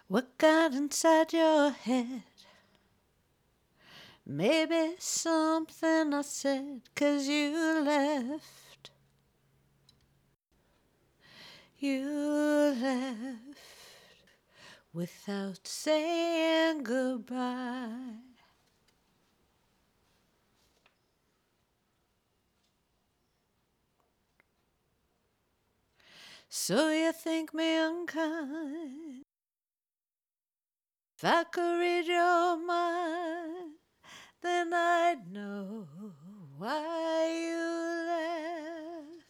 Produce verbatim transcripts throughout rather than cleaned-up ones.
What got inside your head? Maybe something I said, 'cause you left. You left without saying goodbye. So you think me unkind? If I could read your mind, then I'd know why you left.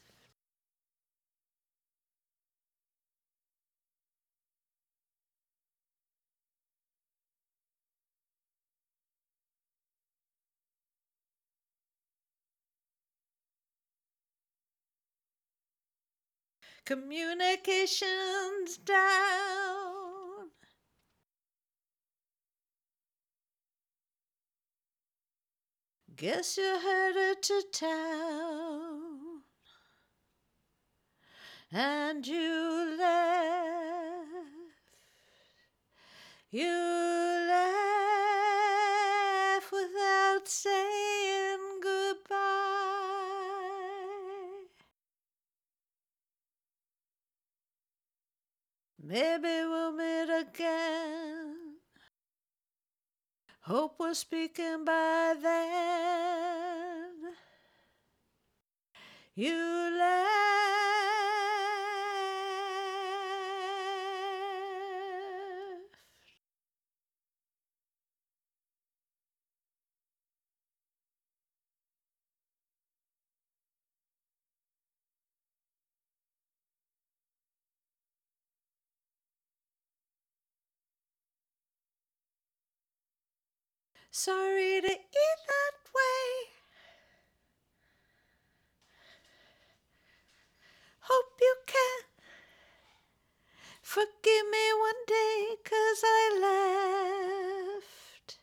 Communications down. Guess you're headed to town. And you left. You left without saying goodbye. Maybe we'll meet again. Hope we're speaking by then. You left. Sorry to eat that way. Hope you can forgive me one day, 'cause I left.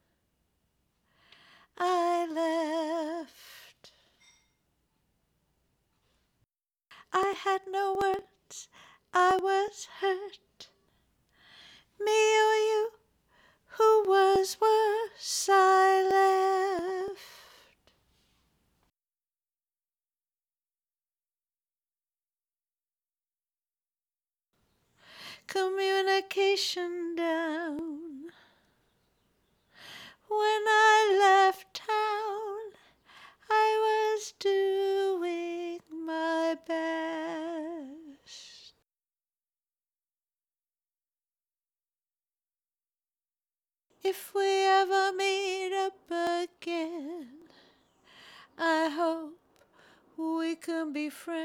I left. I had no words. I was hurt. Me or you, who was worse? I left. Communication down. When I left town, I was doing my best. If we ever meet up again, I hope we can be friends.